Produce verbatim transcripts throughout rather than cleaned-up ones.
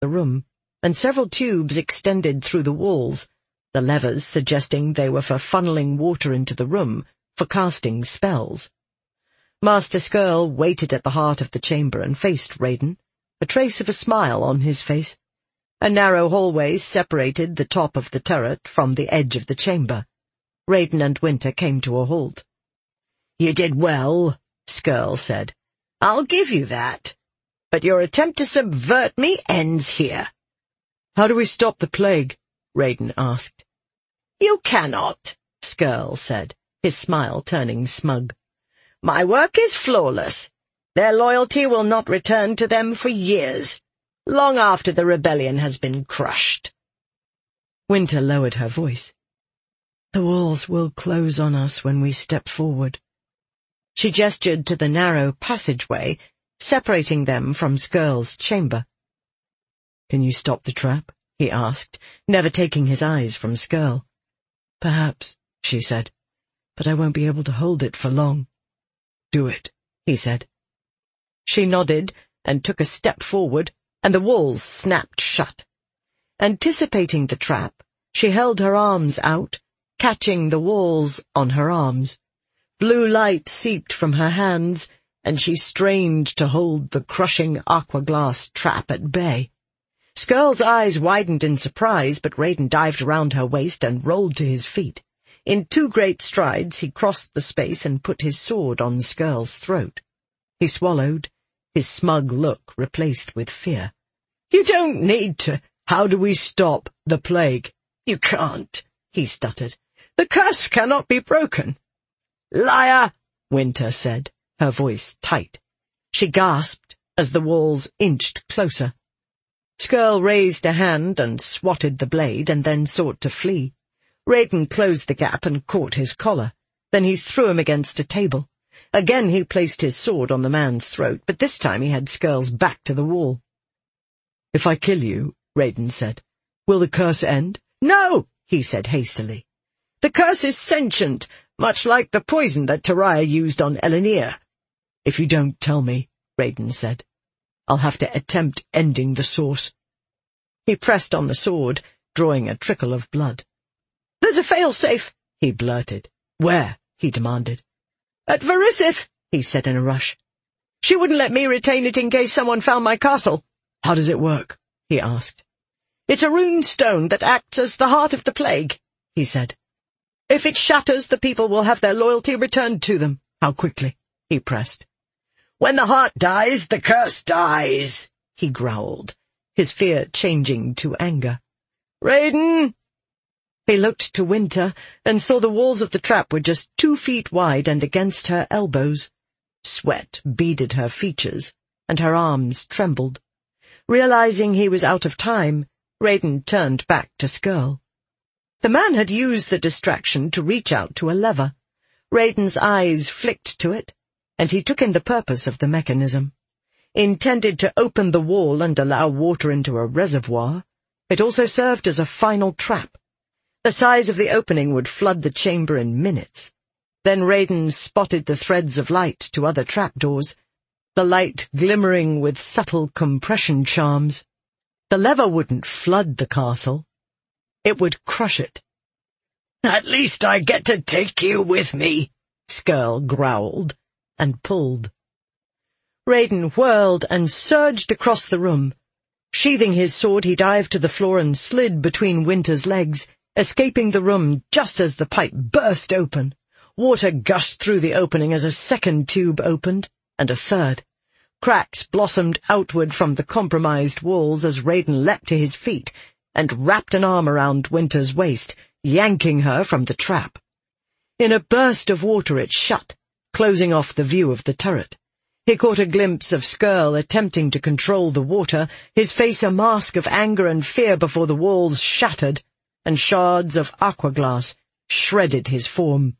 the room, and several tubes extended through the walls, the levers suggesting they were for funneling water into the room, for casting spells. Master Skirl waited at the heart of the chamber and faced Raiden, a trace of a smile on his face. A narrow hallway separated the top of the turret from the edge of the chamber. Raiden and Winter came to a halt. "You did well," Skirl said. "I'll give you that. But your attempt to subvert me ends here." "How do we stop the plague?" Raiden asked. "You cannot," Skirl said, his smile turning smug. "My work is flawless. Their loyalty will not return to them for years, long after the rebellion has been crushed." Winter lowered her voice. "The walls will close on us when we step forward." She gestured to the narrow passageway, separating them from Skirl's chamber. "Can you stop the trap?" he asked, never taking his eyes from Skirl. "Perhaps," she said, "but I won't be able to hold it for long." "Do it," he said. She nodded and took a step forward, and the walls snapped shut. Anticipating the trap, she held her arms out, catching the walls on her arms. Blue light seeped from her hands, and she strained to hold the crushing aqua-glass trap at bay. Skirl's eyes widened in surprise, but Raiden dived around her waist and rolled to his feet. In two great strides he crossed the space and put his sword on Skirl's throat. He swallowed, his smug look replaced with fear. "You don't need to. How do we stop the plague?" "You can't," he stuttered. "The curse cannot be broken." "Liar," Winter said, her voice tight. She gasped as the walls inched closer. Skirl raised a hand and swatted the blade, and then sought to flee. Raiden closed the gap and caught his collar. Then he threw him against a table. Again he placed his sword on the man's throat, but this time he had Skirl's back to the wall. "If I kill you," Raiden said, "will the curse end?" "No," he said hastily. "The curse is sentient, much like the poison that Tariah used on Elenir." "If you don't tell me," Raiden said, "I'll have to attempt ending the source." He pressed on the sword, drawing a trickle of blood. "There's a fail-safe," he blurted. "Where?" he demanded. "At Varisith," he said in a rush. "She wouldn't let me retain it in case someone found my castle." "How does it work?" he asked. "It's a rune stone that acts as the heart of the plague," he said. "If it shatters, the people will have their loyalty returned to them." "How quickly?" he pressed. "When the heart dies, the curse dies," he growled, his fear changing to anger. "Raiden!" He looked to Winter and saw the walls of the trap were just two feet wide and against her elbows. Sweat beaded her features, and her arms trembled. Realizing he was out of time, Raiden turned back to Skirl. The man had used the distraction to reach out to a lever. Raiden's eyes flicked to it, and he took in the purpose of the mechanism. Intended to open the wall and allow water into a reservoir, it also served as a final trap. The size of the opening would flood the chamber in minutes. Then Raiden spotted the threads of light to other trapdoors, the light glimmering with subtle compression charms. The lever wouldn't flood the castle. It would crush it. "At least I get to take you with me," Skirl growled, and pulled. Raiden whirled and surged across the room. Sheathing his sword, he dived to the floor and slid between Winter's legs, escaping the room just as the pipe burst open. Water gushed through the opening as a second tube opened, and a third. Cracks blossomed outward from the compromised walls as Raiden leapt to his feet and wrapped an arm around Winter's waist, yanking her from the trap. In a burst of water it shut, closing off the view of the turret. He caught a glimpse of Skirl attempting to control the water, his face a mask of anger and fear before the walls shattered, and shards of aqua-glass shredded his form.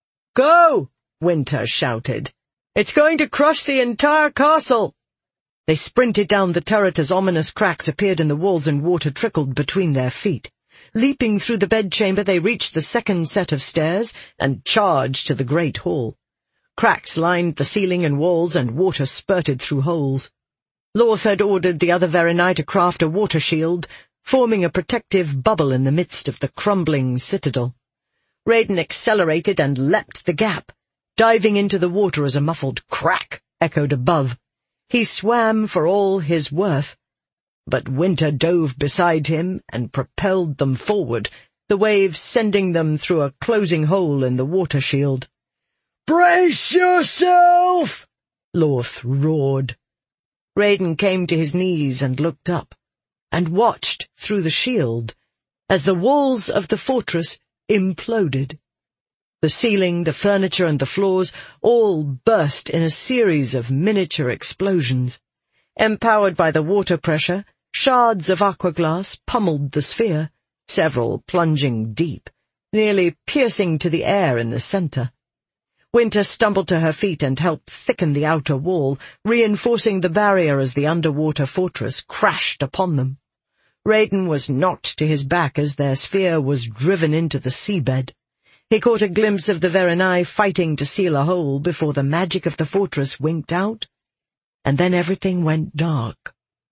"Go!" Winter shouted. "It's going to crush the entire castle!" They sprinted down the turret as ominous cracks appeared in the walls and water trickled between their feet. Leaping through the bedchamber, they reached the second set of stairs and charged to the great hall. Cracks lined the ceiling and walls, and water spurted through holes. Lorth had ordered the other Verenai to craft a water shield, forming a protective bubble in the midst of the crumbling citadel. Raiden accelerated and leapt the gap, diving into the water as a muffled crack echoed above. He swam for all his worth, but Winter dove beside him and propelled them forward, the waves sending them through a closing hole in the water shield. "Brace yourself!" Lorth roared. Raiden came to his knees and looked up, and watched through the shield as the walls of the fortress imploded. The ceiling, the furniture, and the floors all burst in a series of miniature explosions. Empowered by the water pressure, shards of aquaglass pummeled the sphere, several plunging deep, nearly piercing to the air in the center. Winter stumbled to her feet and helped thicken the outer wall, reinforcing the barrier as the underwater fortress crashed upon them. Raiden was knocked to his back as their sphere was driven into the seabed. He caught a glimpse of the Verenai fighting to seal a hole before the magic of the fortress winked out, and then everything went dark.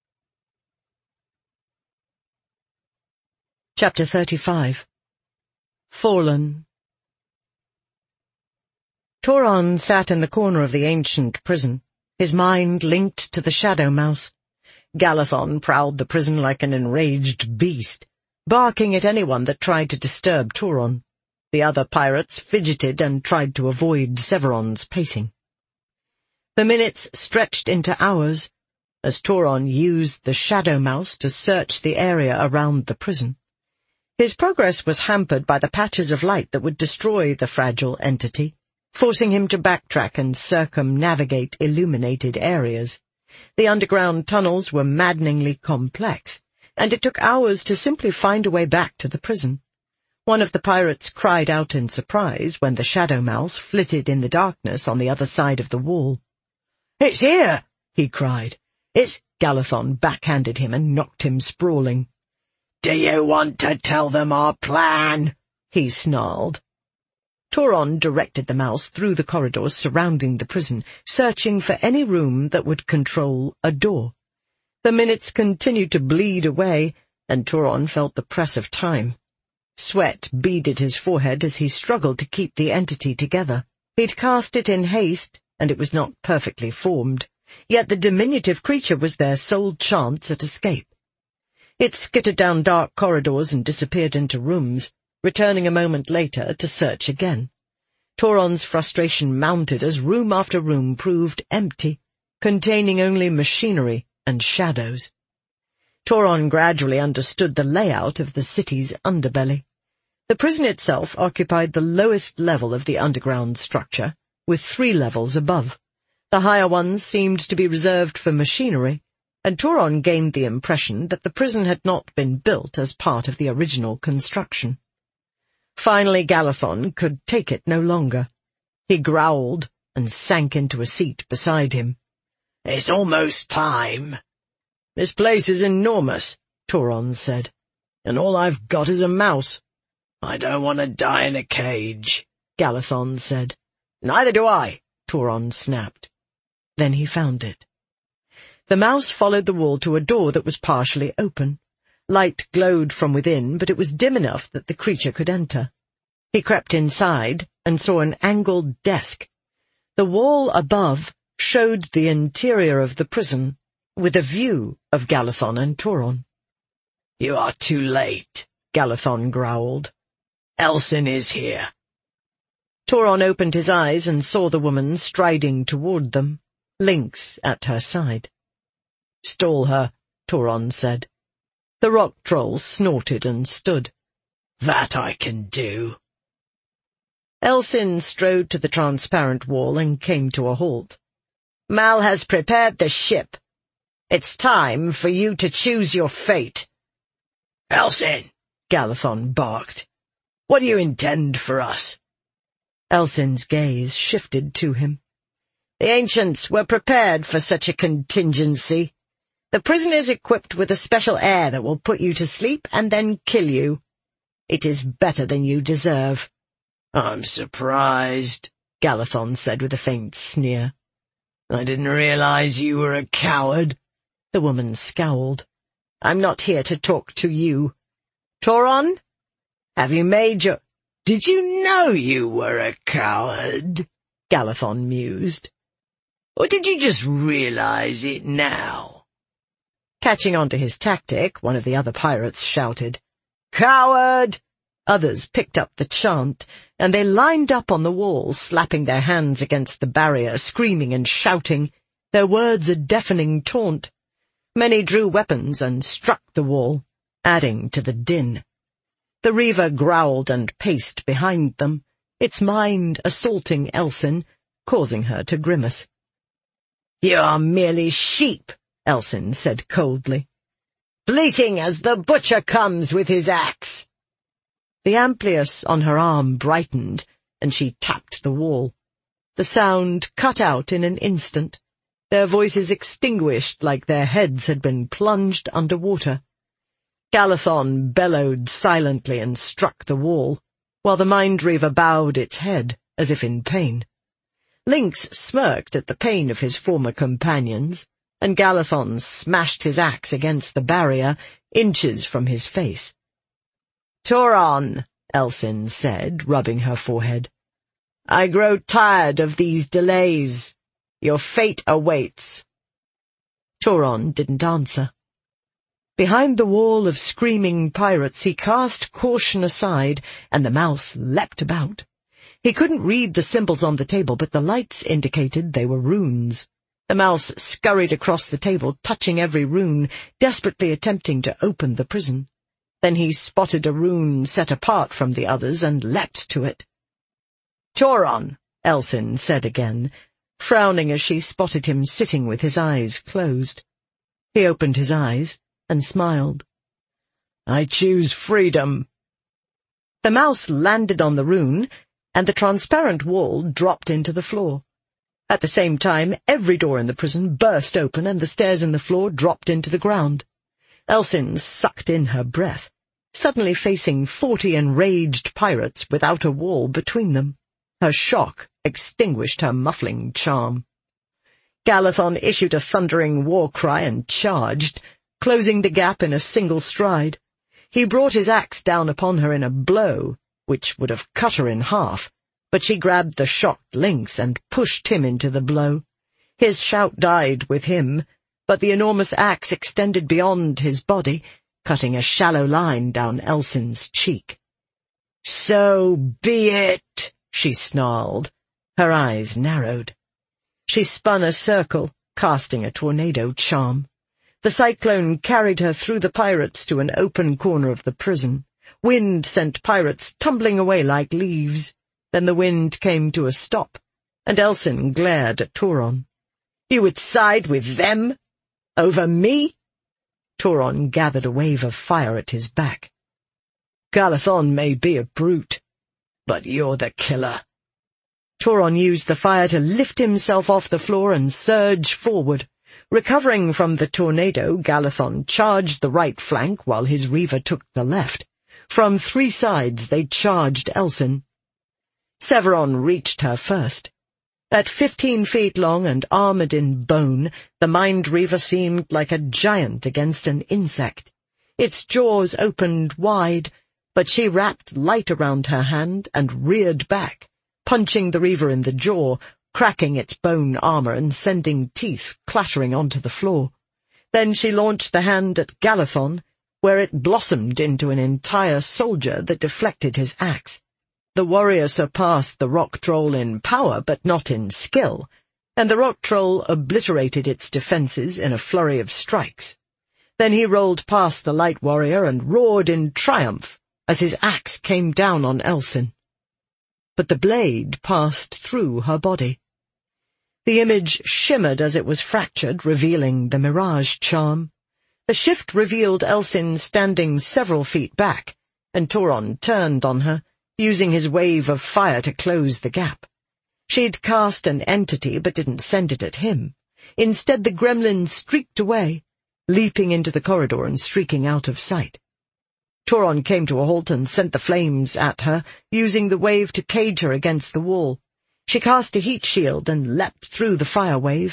Chapter thirty-five. Fallen. Turon sat in the corner of the ancient prison, his mind linked to the Shadow Mouse. Galathon prowled the prison like an enraged beast, barking at anyone that tried to disturb Turon. The other pirates fidgeted and tried to avoid Severon's pacing. The minutes stretched into hours as Turon used the Shadow Mouse to search the area around the prison. His progress was hampered by the patches of light that would destroy the fragile entity, forcing him to backtrack and circumnavigate illuminated areas. The underground tunnels were maddeningly complex, and it took hours to simply find a way back to the prison. One of the pirates cried out in surprise when the Shadow Mouse flitted in the darkness on the other side of the wall. "It's here!" he cried. "It's—" Galathon backhanded him and knocked him sprawling. "Do you want to tell them our plan?" he snarled. Turon directed the mouse through the corridors surrounding the prison, searching for any room that would control a door. The minutes continued to bleed away, and Turon felt the press of time. Sweat beaded his forehead as he struggled to keep the entity together. He'd cast it in haste, and it was not perfectly formed, yet the diminutive creature was their sole chance at escape. It skittered down dark corridors and disappeared into rooms, returning a moment later to search again. Turon's frustration mounted as room after room proved empty, containing only machinery and shadows. Turon gradually understood the layout of the city's underbelly. The prison itself occupied the lowest level of the underground structure, with three levels above. The higher ones seemed to be reserved for machinery, and Turon gained the impression that the prison had not been built as part of the original construction. Finally Galathon could take it no longer. He growled and sank into a seat beside him. "It's almost time." "This place is enormous," Turon said, "and all I've got is a mouse." "I don't want to die in a cage," Galathon said. "Neither do I," Turon snapped. Then he found it. The mouse followed the wall to a door that was partially open. Light glowed from within, but it was dim enough that the creature could enter. He crept inside and saw an angled desk. The wall above showed the interior of the prison, with a view of Galathon and Turon. "You are too late," Galathon growled. "Elsin is here." Turon opened his eyes and saw the woman striding toward them, Lynx at her side. "Stall her," Turon said. The rock troll snorted and stood. "That I can do." Elsin strode to the transparent wall and came to a halt. "Mal has prepared the ship. It's time for you to choose your fate." "Elsin," Galathon barked, "what do you intend for us?" Elsin's gaze shifted to him. "The ancients were prepared for such a contingency. The prison is equipped with a special air that will put you to sleep and then kill you. It is better than you deserve." "I'm surprised," Galathon said with a faint sneer. "I didn't realize you were a coward." The woman scowled. "I'm not here to talk to you. Toron, have you made your—" "Did you know you were a coward?" Galathon mused. "Or did you just realize it now?" Catching on to his tactic, one of the other pirates shouted, "Coward!" Others picked up the chant, and they lined up on the wall, slapping their hands against the barrier, screaming and shouting, their words a deafening taunt. Many drew weapons and struck the wall, adding to the din. The Reaver growled and paced behind them, its mind assaulting Elsin, causing her to grimace. "You are merely sheep," Elsin said coldly, "bleating as the butcher comes with his axe." The amplius on her arm brightened, and she tapped the wall. The sound cut out in an instant, their voices extinguished like their heads had been plunged under water. Galathon bellowed silently and struck the wall, while the Mind Reaver bowed its head, as if in pain. Lynx smirked at the pain of his former companions, and Galathon smashed his axe against the barrier, inches from his face. "Toron," Elsin said, rubbing her forehead, "I grow tired of these delays. Your fate awaits." Toron didn't answer. Behind the wall of screaming pirates he cast caution aside, and the mouse leapt about. He couldn't read the symbols on the table, but the lights indicated they were runes. The mouse scurried across the table, touching every rune, desperately attempting to open the prison. Then he spotted a rune set apart from the others and leapt to it. "Toron," Elsin said again, frowning as she spotted him sitting with his eyes closed. He opened his eyes and smiled. "I choose freedom." The mouse landed on the rune, and the transparent wall dropped into the floor. At the same time, every door in the prison burst open, and the stairs in the floor dropped into the ground. Elsin sucked in her breath, suddenly facing forty enraged pirates without a wall between them. Her shock extinguished her muffling charm. Galathon issued a thundering war cry and charged, closing the gap in a single stride. He brought his axe down upon her in a blow, which would have cut her in half, but she grabbed the shocked Lynx and pushed him into the blow. His shout died with him, but the enormous axe extended beyond his body, cutting a shallow line down Elsin's cheek. "So be it," she snarled. Her eyes narrowed. She spun a circle, casting a tornado charm. The cyclone carried her through the pirates to an open corner of the prison. Wind sent pirates tumbling away like leaves. Then the wind came to a stop, and Elsin glared at Toron. "You would side with them? Over me?" Toron gathered a wave of fire at his back. "Galathon may be a brute, but you're the killer." Toron used the fire to lift himself off the floor and surge forward. Recovering from the tornado, Galathon charged the right flank while his Reaver took the left. From three sides they charged Elsin. Severon reached her first. At fifteen feet long and armored in bone, the Mind Reaver seemed like a giant against an insect. Its jaws opened wide, but she wrapped light around her hand and reared back, punching the Reaver in the jaw, cracking its bone armor and sending teeth clattering onto the floor. Then she launched the hand at Galathon, where it blossomed into an entire soldier that deflected his axe. The warrior surpassed the rock troll in power, but not in skill, and the rock troll obliterated its defenses in a flurry of strikes. Then he rolled past the light warrior and roared in triumph as his axe came down on Elsin. But the blade passed through her body. The image shimmered as it was fractured, revealing the mirage charm. The shift revealed Elsin standing several feet back, and Toron turned on her, using his wave of fire to close the gap. She'd cast an entity but didn't send it at him. Instead, the gremlin streaked away, leaping into the corridor and streaking out of sight. Toron came to a halt and sent the flames at her, using the wave to cage her against the wall. She cast a heat shield and leapt through the fire wave,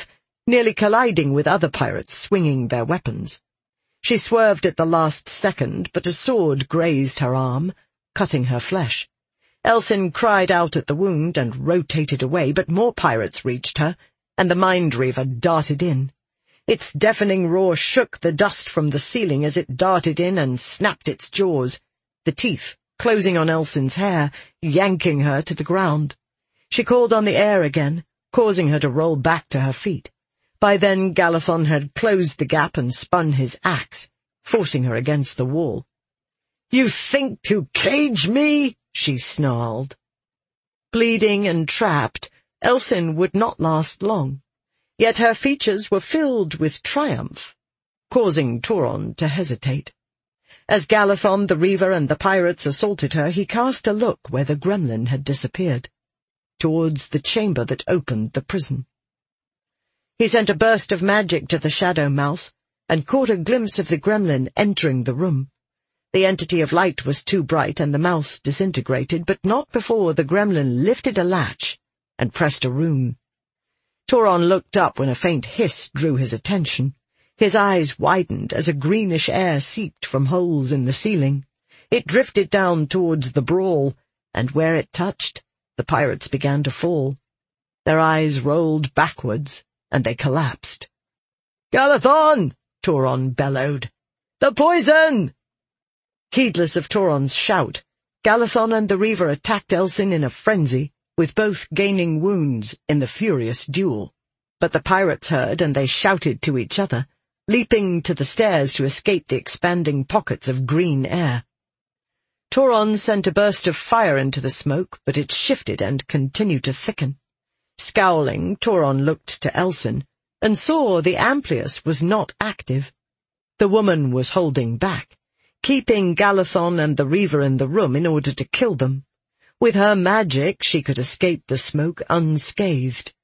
nearly colliding with other pirates swinging their weapons. She swerved at the last second, but a sword grazed her arm, cutting her flesh. Elsin cried out at the wound and rotated away, but more pirates reached her, and the Mind Reaver darted in. Its deafening roar shook the dust from the ceiling as it darted in and snapped its jaws, the teeth closing on Elsin's hair, yanking her to the ground. She called on the air again, causing her to roll back to her feet. By then Galathon had closed the gap and spun his axe, forcing her against the wall. "You think to cage me?" she snarled. Bleeding and trapped, Elsin would not last long, yet her features were filled with triumph, causing Turon to hesitate. As Galathon, the Reaver, and the pirates assaulted her, he cast a look where the gremlin had disappeared, towards the chamber that opened the prison. He sent a burst of magic to the Shadow Mouse, and caught a glimpse of the gremlin entering the room. The entity of light was too bright, and the mouse disintegrated, but not before the gremlin lifted a latch and pressed a rune. Turon looked up when a faint hiss drew his attention. His eyes widened as a greenish air seeped from holes in the ceiling. It drifted down towards the brawl, and where it touched, the pirates began to fall. Their eyes rolled backwards, and they collapsed. "Galathon!" Turon bellowed. "The poison!" Heedless of Turon's shout, Galathon and the Reaver attacked Elsin in a frenzy, with both gaining wounds in the furious duel. But the pirates heard, and they shouted to each other, leaping to the stairs to escape the expanding pockets of green air. Turon sent a burst of fire into the smoke, but it shifted and continued to thicken. Scowling, Turon looked to Elsin, and saw the Amplius was not active. The woman was holding back, keeping Galathon and the Reaver in the room in order to kill them. With her magic, she could escape the smoke unscathed.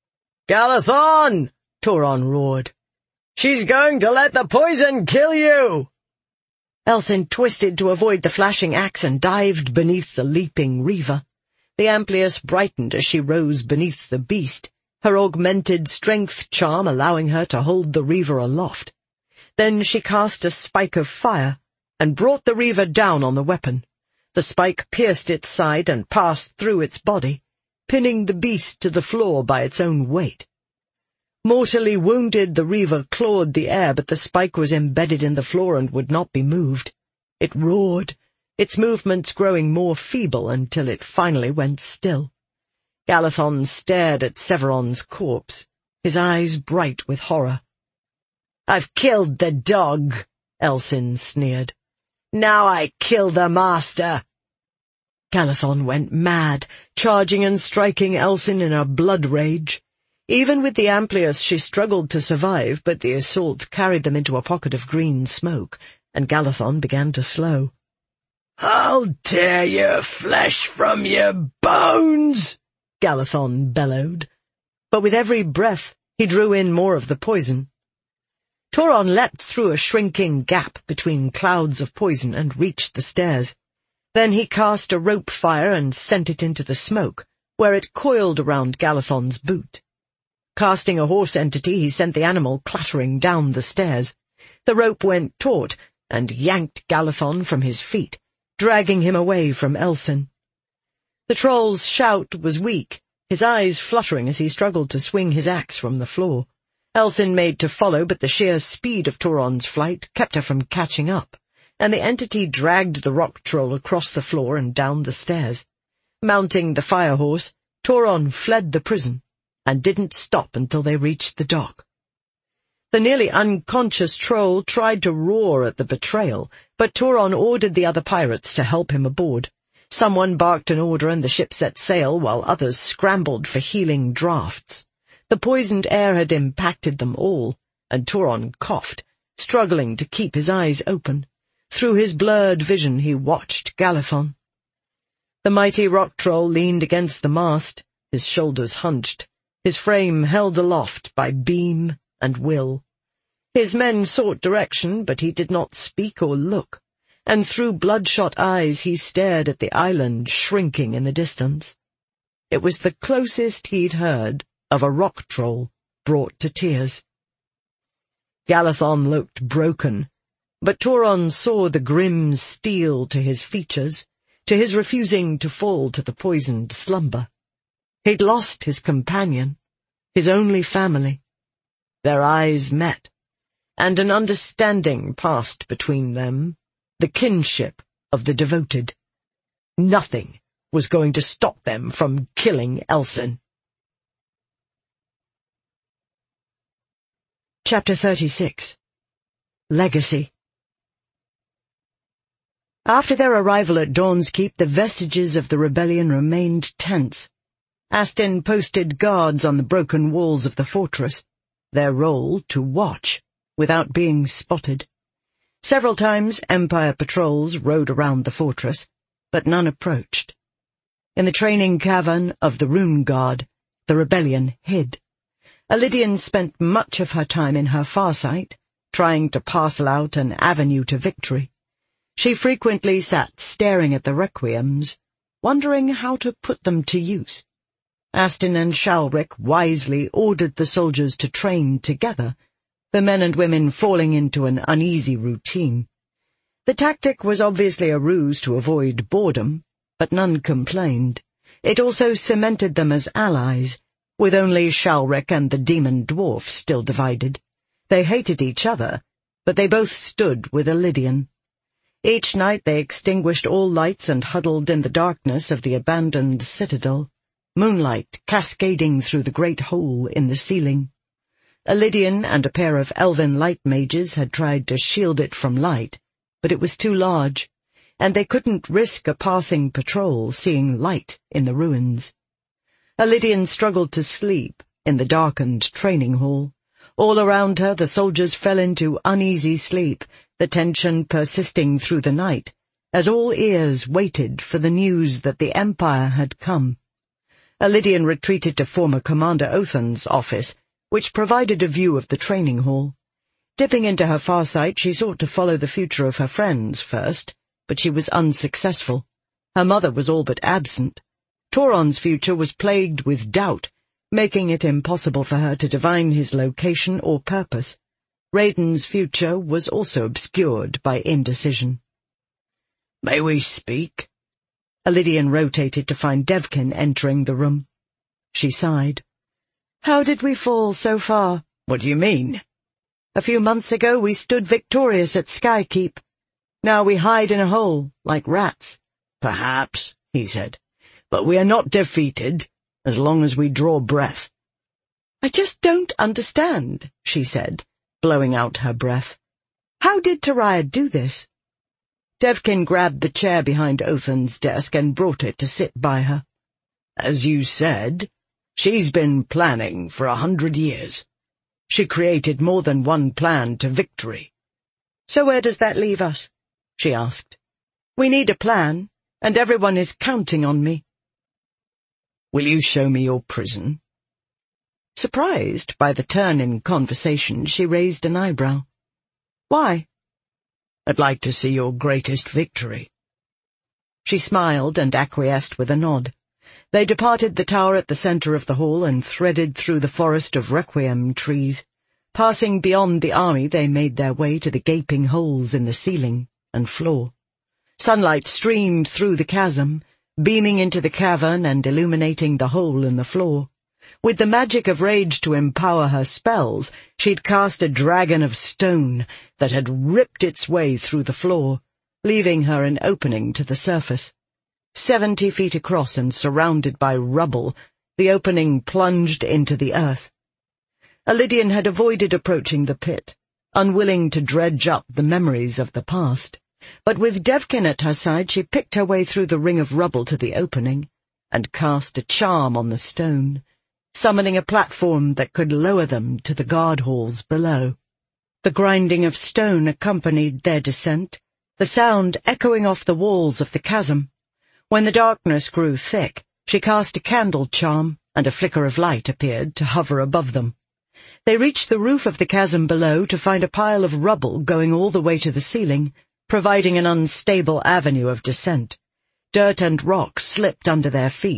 "Galathon!" Turon roared. "She's going to let the poison kill you!" Elsin twisted to avoid the flashing axe and dived beneath the leaping Reaver. The Amplius brightened as she rose beneath the beast, her augmented strength charm allowing her to hold the Reaver aloft. Then she cast a spike of fire, and brought the Reaver down on the weapon. The spike pierced its side and passed through its body, pinning the beast to the floor by its own weight. Mortally wounded, the Reaver clawed the air, but the spike was embedded in the floor and would not be moved. It roared, its movements growing more feeble until it finally went still. Galathon stared at Severon's corpse, his eyes bright with horror. "I've killed the dog," Elsin sneered. "Now I kill the master." Galathon went mad, charging and striking Elsin in a blood rage. Even with the Amplius she struggled to survive, but the assault carried them into a pocket of green smoke, and Galathon began to slow. "I'll tear your flesh from your bones," Galathon bellowed. But with every breath he drew in more of the poison. Turon leapt through a shrinking gap between clouds of poison and reached the stairs. Then he cast a rope fire and sent it into the smoke, where it coiled around Galathon's boot. Casting a horse entity, he sent the animal clattering down the stairs. The rope went taut and yanked Galathon from his feet, dragging him away from Elsin. The troll's shout was weak, his eyes fluttering as he struggled to swing his axe from the floor. Elsin made to follow, but the sheer speed of Turon's flight kept her from catching up, and the entity dragged the rock troll across the floor and down the stairs. Mounting the fire horse, Turon fled the prison, and didn't stop until they reached the dock. The nearly unconscious troll tried to roar at the betrayal, but Turon ordered the other pirates to help him aboard. Someone barked an order and the ship set sail, while others scrambled for healing draughts. The poisoned air had impacted them all, and Turon coughed, struggling to keep his eyes open. Through his blurred vision he watched Galathon. The mighty rock troll leaned against the mast, his shoulders hunched, his frame held aloft by beam and will. His men sought direction, but he did not speak or look, and through bloodshot eyes he stared at the island shrinking in the distance. It was the closest he'd heard of a rock troll brought to tears. Galathon looked broken, but Turon saw the grim steel to his features, to his refusing to fall to the poisoned slumber. He'd lost his companion, his only family. Their eyes met, and an understanding passed between them, the kinship of the devoted. Nothing was going to stop them from killing Elsin. Chapter thirty-six. Legacy. After their arrival at Dawn's Keep, the vestiges of the rebellion remained tense. Astin posted guards on the broken walls of the fortress, their role to watch, without being spotted. Several times Empire patrols rode around the fortress, but none approached. In the training cavern of the Rune Guard, the rebellion hid. Elidian spent much of her time in her farsight, trying to parcel out an avenue to victory. She frequently sat staring at the requiems, wondering how to put them to use. Astin and Shalric wisely ordered the soldiers to train together, the men and women falling into an uneasy routine. The tactic was obviously a ruse to avoid boredom, but none complained. It also cemented them as allies, with only Shalric and the demon dwarf still divided. They hated each other, but they both stood with Elidian. Each night they extinguished all lights and huddled in the darkness of the abandoned citadel, moonlight cascading through the great hole in the ceiling. Elidian and a pair of elven light mages had tried to shield it from light, but it was too large, and they couldn't risk a passing patrol seeing light in the ruins. Elidian struggled to sleep in the darkened training hall. All around her the soldiers fell into uneasy sleep, the tension persisting through the night, as all ears waited for the news that the Empire had come. Elidian retreated to former Commander Othan's office, which provided a view of the training hall. Dipping into her farsight, she sought to follow the future of her friends first, but she was unsuccessful. Her mother was all but absent. Turon's future was plagued with doubt, making it impossible for her to divine his location or purpose. Raiden's future was also obscured by indecision. "May we speak?" Elidian rotated to find Devkin entering the room. She sighed. "How did we fall so far?" "What do you mean?" "A few months ago we stood victorious at Skykeep. Now we hide in a hole, like rats." "Perhaps," he said, "but we are not defeated, as long as we draw breath." "I just don't understand," she said, blowing out her breath. "How did Tariah do this?" Devkin grabbed the chair behind Othan's desk and brought it to sit by her. "As you said, she's been planning for a hundred years. She created more than one plan to victory." "So where does that leave us?" she asked. "We need a plan, and everyone is counting on me." "Will you show me your prison?" Surprised by the turn in conversation, she raised an eyebrow. "Why?" "I'd like to see your greatest victory." She smiled and acquiesced with a nod. They departed the tower at the center of the hall and threaded through the forest of requiem trees. Passing beyond the army, they made their way to the gaping holes in the ceiling and floor. Sunlight streamed through the chasm, beaming into the cavern and illuminating the hole in the floor. With the magic of rage to empower her spells, she'd cast a dragon of stone that had ripped its way through the floor, leaving her an opening to the surface. Seventy feet across and surrounded by rubble, the opening plunged into the earth. Elidian had avoided approaching the pit, unwilling to dredge up the memories of the past. But with Devkin at her side, she picked her way through the ring of rubble to the opening, and cast a charm on the stone, summoning a platform that could lower them to the guard halls below. The grinding of stone accompanied their descent, the sound echoing off the walls of the chasm. When the darkness grew thick, she cast a candle charm, and a flicker of light appeared to hover above them. They reached the roof of the chasm below to find a pile of rubble going all the way to the ceiling, providing an unstable avenue of descent. Dirt and rock slipped under their feet,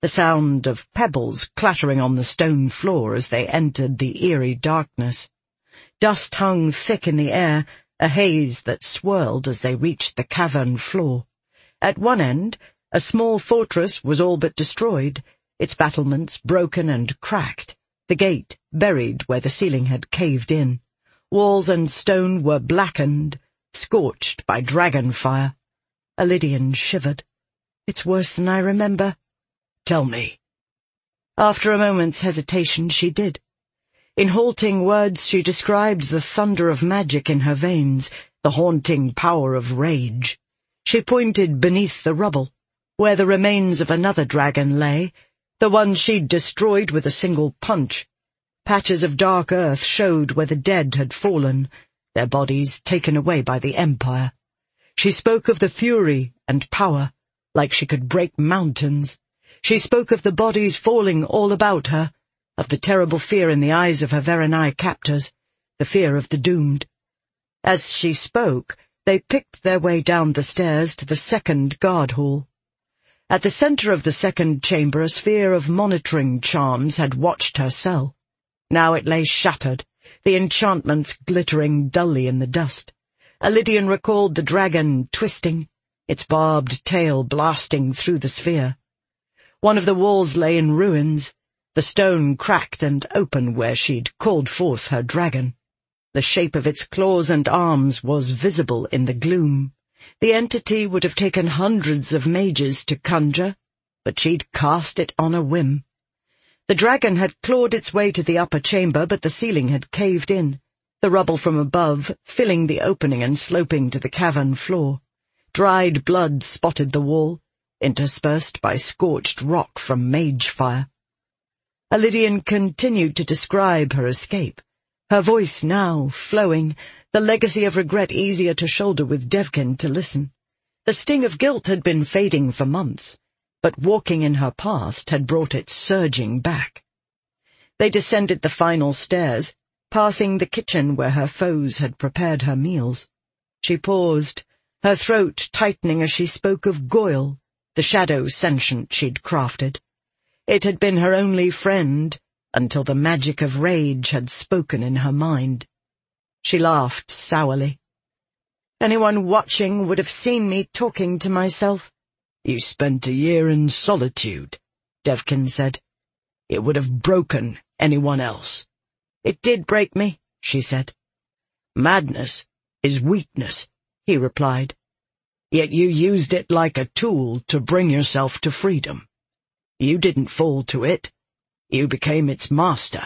the sound of pebbles clattering on the stone floor as they entered the eerie darkness. Dust hung thick in the air, a haze that swirled as they reached the cavern floor. At one end, a small fortress was all but destroyed, its battlements broken and cracked, the gate buried where the ceiling had caved in. Walls and stone were blackened, scorched by dragon fire. Elidian shivered. "It's worse than I remember." "Tell me." After a moment's hesitation, she did. In halting words, she described the thunder of magic in her veins, the haunting power of rage. She pointed beneath the rubble, where the remains of another dragon lay, the one she'd destroyed with a single punch. Patches of dark earth showed where the dead had fallen, their bodies taken away by the Empire. She spoke of the fury and power, like she could break mountains. She spoke of the bodies falling all about her, of the terrible fear in the eyes of her Verenai captors, the fear of the doomed. As she spoke, they picked their way down the stairs to the second guard hall. At the center of the second chamber, a sphere of monitoring charms had watched her cell. Now it lay shattered, the enchantments glittering dully in the dust. Elidian recalled the dragon twisting, its barbed tail blasting through the sphere. One of the walls lay in ruins, the stone cracked and open where she'd called forth her dragon. The shape of its claws and arms was visible in the gloom. The entity would have taken hundreds of mages to conjure, but she'd cast it on a whim. The dragon had clawed its way to the upper chamber, but the ceiling had caved in, the rubble from above filling the opening and sloping to the cavern floor. Dried blood spotted the wall, interspersed by scorched rock from mage fire. Elidian continued to describe her escape, her voice now flowing, the legacy of regret easier to shoulder with Devkin to listen. The sting of guilt had been fading for months, but walking in her past had brought it surging back. They descended the final stairs, passing the kitchen where her foes had prepared her meals. She paused, her throat tightening as she spoke of Goyle, the shadow sentient she'd crafted. It had been her only friend, until the magic of rage had spoken in her mind. She laughed sourly. "Anyone watching would have seen me talking to myself." "You spent a year in solitude," Devkin said. "It would have broken anyone else." "It did break me," she said. "Madness is weakness," he replied. "Yet you used it like a tool to bring yourself to freedom. You didn't fall to it. You became its master."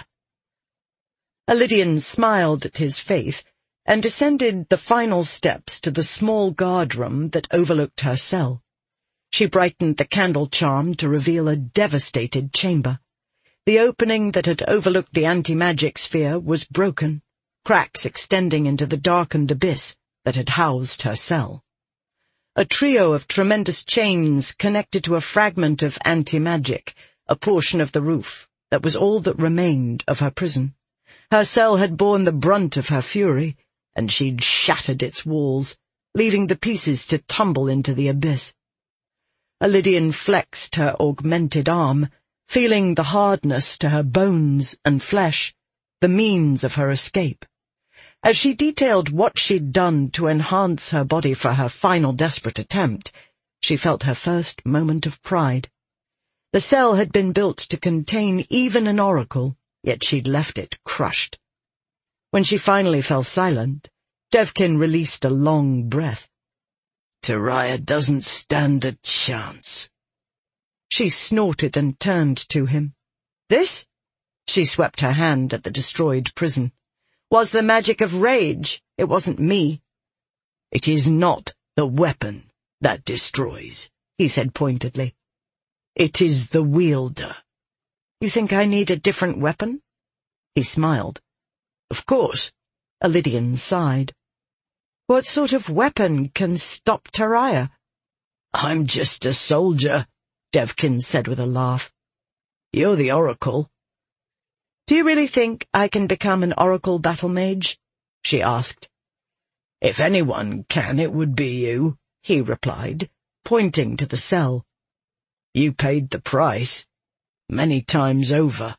Elidian smiled at his faith and descended the final steps to the small guardroom that overlooked her cell. She brightened the candle charm to reveal a devastated chamber. The opening that had overlooked the anti-magic sphere was broken, cracks extending into the darkened abyss that had housed her cell. A trio of tremendous chains connected to a fragment of anti-magic, a portion of the roof that was all that remained of her prison. Her cell had borne the brunt of her fury, and she'd shattered its walls, leaving the pieces to tumble into the abyss. Elidian flexed her augmented arm, feeling the hardness to her bones and flesh, the means of her escape. As she detailed what she'd done to enhance her body for her final desperate attempt, she felt her first moment of pride. The cell had been built to contain even an oracle, yet she'd left it crushed. When she finally fell silent, Devkin released a long breath. "Tyraya doesn't stand a chance." She snorted and turned to him. "This?" She swept her hand at the destroyed prison. "Was the magic of rage. It wasn't me." "It is not the weapon that destroys," he said pointedly. "It is the wielder." "You think I need a different weapon?" He smiled. "Of course." Elidian sighed. "What sort of weapon can stop Tyraya?" "I'm just a soldier," Devkin said with a laugh. "You're the oracle." "Do you really think I can become an oracle battle mage?" she asked. "If anyone can, it would be you," he replied, pointing to the cell. You paid the price, many times over."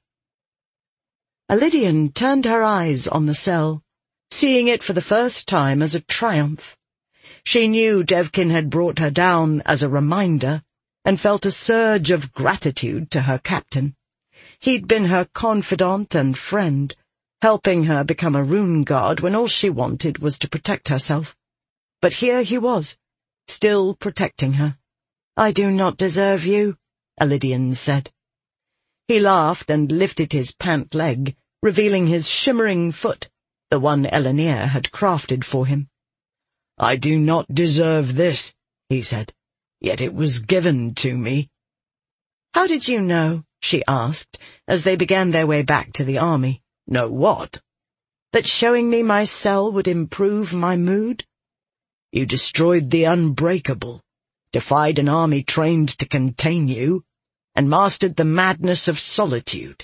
Elidian turned her eyes on the cell, seeing it for the first time as a triumph. She knew Devkin had brought her down as a reminder, and felt a surge of gratitude to her captain. He'd been her confidant and friend, helping her become a rune guard when all she wanted was to protect herself. But here he was, still protecting her. "I do not deserve you," Elidian said. He laughed and lifted his pant leg, revealing his shimmering foot, the one Elenir had crafted for him. "I do not deserve this," he said, "yet it was given to me." "How did you know?" she asked, as they began their way back to the army. "Know what?" "That showing me my cell would improve my mood?" "You destroyed the Unbreakable, defied an army trained to contain you, and mastered the madness of solitude.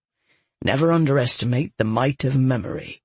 Never underestimate the might of memory."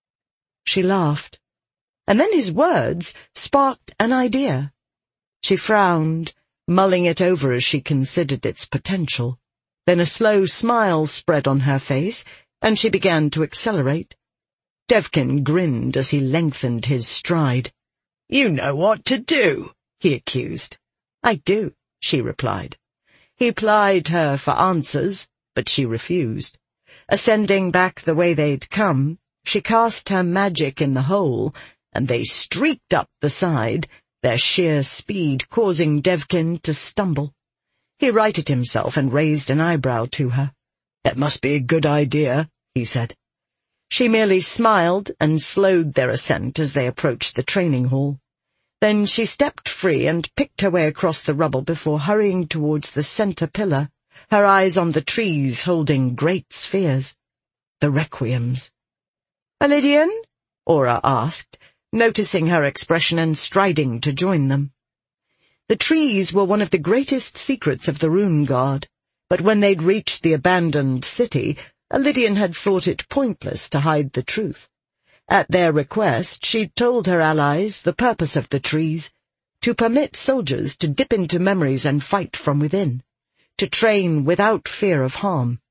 She laughed, and then his words sparked an idea. She frowned, mulling it over as she considered its potential. Then a slow smile spread on her face, and she began to accelerate. Devkin grinned as he lengthened his stride. "You know what to do," he accused. "I do," she replied. He plied her for answers, but she refused. Ascending back the way they'd come, she cast her magic in the hole, and they streaked up the side, their sheer speed causing Devkin to stumble. He righted himself and raised an eyebrow to her. "That must be a good idea," he said. She merely smiled and slowed their ascent as they approached the training hall. Then she stepped free and picked her way across the rubble before hurrying towards the center pillar, her eyes on the trees holding great spheres. The Requiems. "Elidian?" Aura asked, noticing her expression and striding to join them. The trees were one of the greatest secrets of the Rune Guard, but when they'd reached the abandoned city, Elidian had thought it pointless to hide the truth. At their request, she'd told her allies the purpose of the trees, to permit soldiers to dip into memories and fight from within, to train without fear of harm.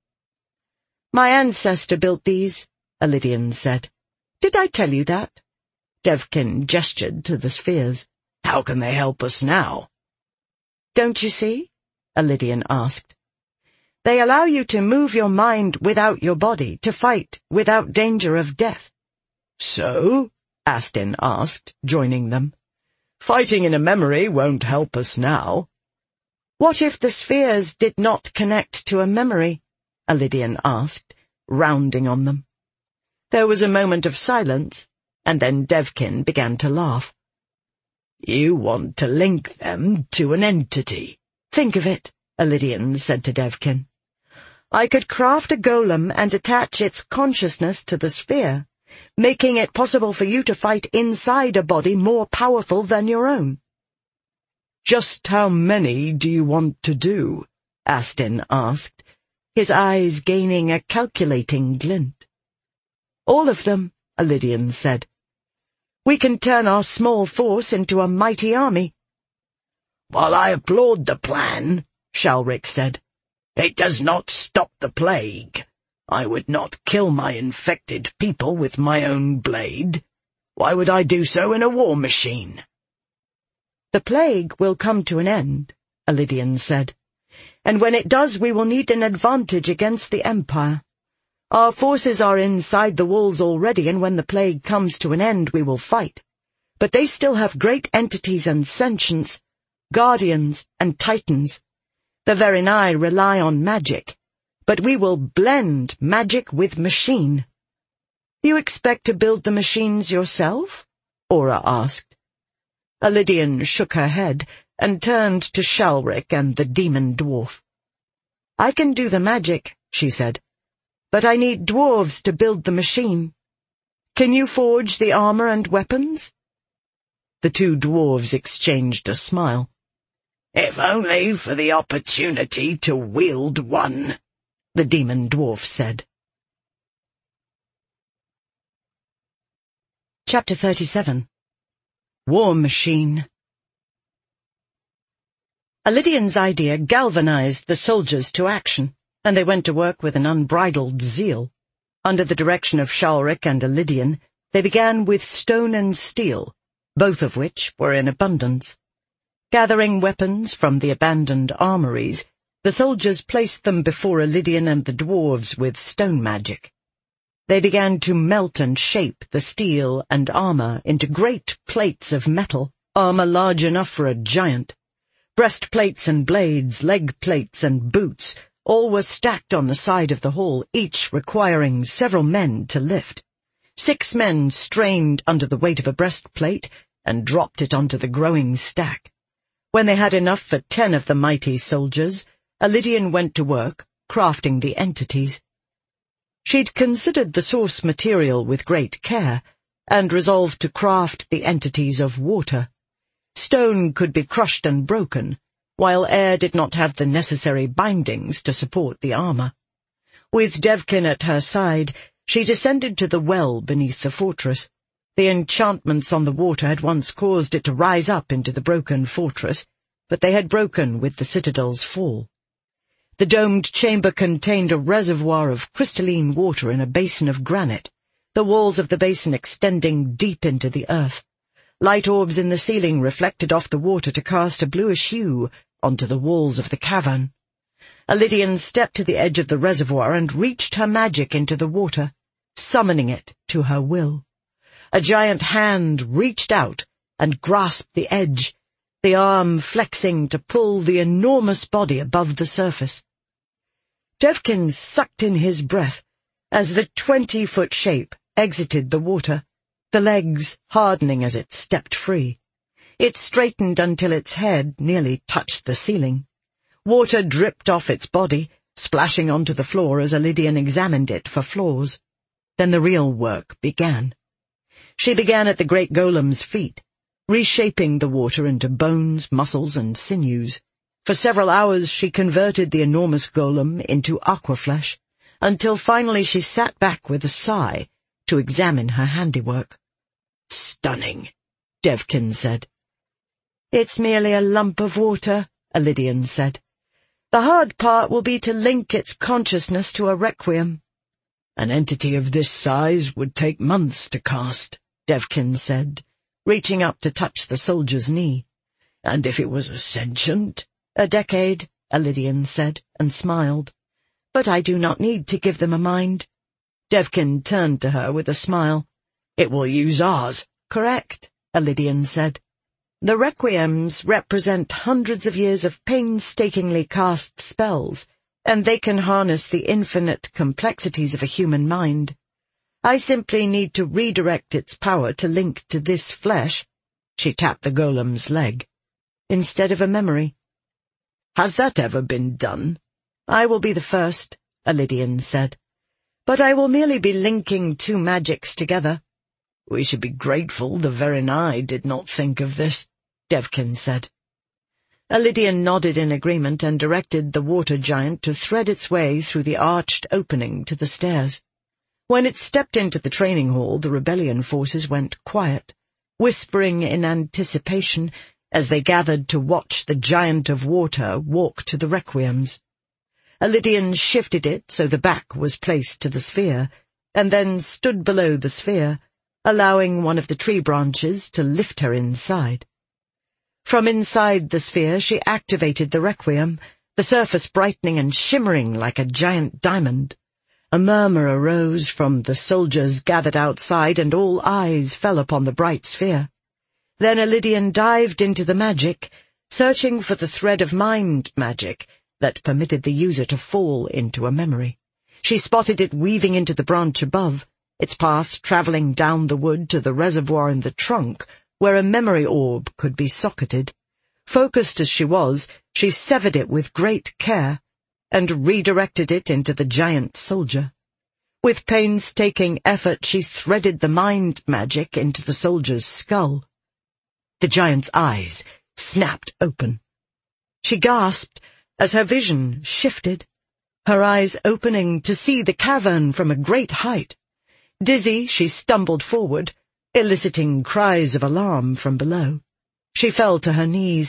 "My ancestor built these," Elidian said. "Did I tell you that?" Devkin gestured to the spheres. "How can they help us now?" "Don't you see?" Elidian asked. "They allow you to move your mind without your body, to fight without danger of death." "So?" Astin asked, joining them. "Fighting in a memory won't help us now." "What if the spheres did not connect to a memory?" Elidian asked, rounding on them. There was a moment of silence, and then Devkin began to laugh. "You want to link them to an entity." "Think of it," Elidian said to Devkin. "I could craft a golem and attach its consciousness to the sphere, making it possible for you to fight inside a body more powerful than your own." "Just how many do you want to do?" Astin asked, his eyes gaining a calculating glint. "All of them," Elidian said. "We can turn our small force into a mighty army." "While I applaud the plan," Shalric said, "it does not stop the plague. I would not kill my infected people with my own blade. Why would I do so in a war machine?" "The plague will come to an end," Elidian said, "and when it does we will need an advantage against the Empire. Our forces are inside the walls already, and when the plague comes to an end we will fight. But they still have great entities and sentience, guardians and titans. The Verenai rely on magic, but we will blend magic with machine." "You expect to build the machines yourself?" Aura asked. Elidian shook her head and turned to Shalric and the demon dwarf. "I can do the magic," she said, "but I need dwarves to build the machine. Can you forge the armor and weapons?" The two dwarves exchanged a smile. "If only for the opportunity to wield one," the demon dwarf said. Chapter thirty-seven. War Machine. Lydian's idea galvanized the soldiers to action, and they went to work with an unbridled zeal. Under the direction of Shalric and Lydian, they began with stone and steel, both of which were in abundance. Gathering weapons from the abandoned armories, the soldiers placed them before Lydian and the dwarves with stone magic. They began to melt and shape the steel and armor into great plates of metal, armor large enough for a giant. Breastplates and blades, leg plates and boots, all were stacked on the side of the hall, each requiring several men to lift. Six men strained under the weight of a breastplate and dropped it onto the growing stack. When they had enough for ten of the mighty soldiers, Lydian went to work, crafting the entities. She'd considered the source material with great care, and resolved to craft the entities of water. Stone could be crushed and broken, while air did not have the necessary bindings to support the armor. With Devkin at her side, she descended to the well beneath the fortress. The enchantments on the water had once caused it to rise up into the broken fortress, but they had broken with the citadel's fall. The domed chamber contained a reservoir of crystalline water in a basin of granite, the walls of the basin extending deep into the earth. Light orbs in the ceiling reflected off the water to cast a bluish hue onto the walls of the cavern. Lydian stepped to the edge of the reservoir and reached her magic into the water, summoning it to her will. A giant hand reached out and grasped the edge, the arm flexing to pull the enormous body above the surface. Devkin sucked in his breath as the twenty-foot shape exited the water, the legs hardening as it stepped free. It straightened until its head nearly touched the ceiling. Water dripped off its body, splashing onto the floor as Lydian examined it for flaws. Then the real work began. She began at the great golem's feet, reshaping the water into bones, muscles, and sinews. For several hours she converted the enormous golem into aquaflesh, until finally she sat back with a sigh to examine her handiwork. "Stunning," Devkin said. "It's merely a lump of water," Lydian said. "The hard part will be to link its consciousness to a requiem." "An entity of this size would take months to cast," Devkin said, reaching up to touch the soldier's knee. "And if it was a sentient?" "A decade," Lydian said, and smiled. "But I do not need to give them a mind." Devkin turned to her with a smile. "It will use ours." "Correct," Lydian said. "The requiems represent hundreds of years of painstakingly cast spells, and they can harness the infinite complexities of a human mind. I simply need to redirect its power to link to this flesh," she tapped the golem's leg, "instead of a memory." "Has that ever been done?" "I will be the first," Lydian said. "But I will merely be linking two magics together." "We should be grateful the Verenai did not think of this," Devkin said. Lydian nodded in agreement and directed the water giant to thread its way through the arched opening to the stairs. When it stepped into the training hall, the rebellion forces went quiet, whispering in anticipation as they gathered to watch the giant of water walk to the requiems. Lydian shifted it so the back was placed to the sphere, and then stood below the sphere, allowing one of the tree branches to lift her inside. From inside the sphere she activated the requiem, the surface brightening and shimmering like a giant diamond. A murmur arose from the soldiers gathered outside, and all eyes fell upon the bright sphere. Then Lydian dived into the magic, searching for the thread of mind magic that permitted the user to fall into a memory. She spotted it weaving into the branch above, its path traveling down the wood to the reservoir in the trunk, where a memory orb could be socketed. Focused as she was, she severed it with great care, and redirected it into the giant soldier. With painstaking effort she threaded the mind magic into the soldier's skull. The giant's eyes snapped open. She gasped as her vision shifted, her eyes opening to see the cavern from a great height. Dizzy, she stumbled forward, eliciting cries of alarm from below. She fell to her knees,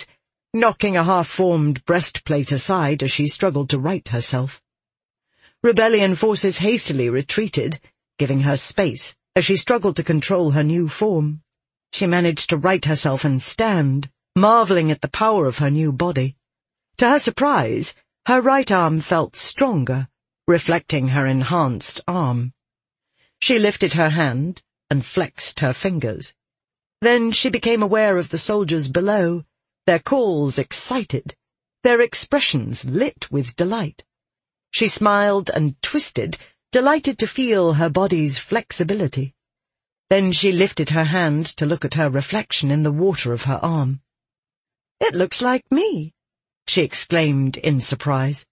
knocking a half-formed breastplate aside as she struggled to right herself. Rebellion forces hastily retreated, giving her space as she struggled to control her new form. She managed to right herself and stand, marveling at the power of her new body. To her surprise, her right arm felt stronger, reflecting her enhanced arm. She lifted her hand and flexed her fingers. Then she became aware of the soldiers below, their calls excited, their expressions lit with delight. She smiled and twisted, delighted to feel her body's flexibility. Then she lifted her hand to look at her reflection in the water of her arm. "It looks like me," she exclaimed in surprise.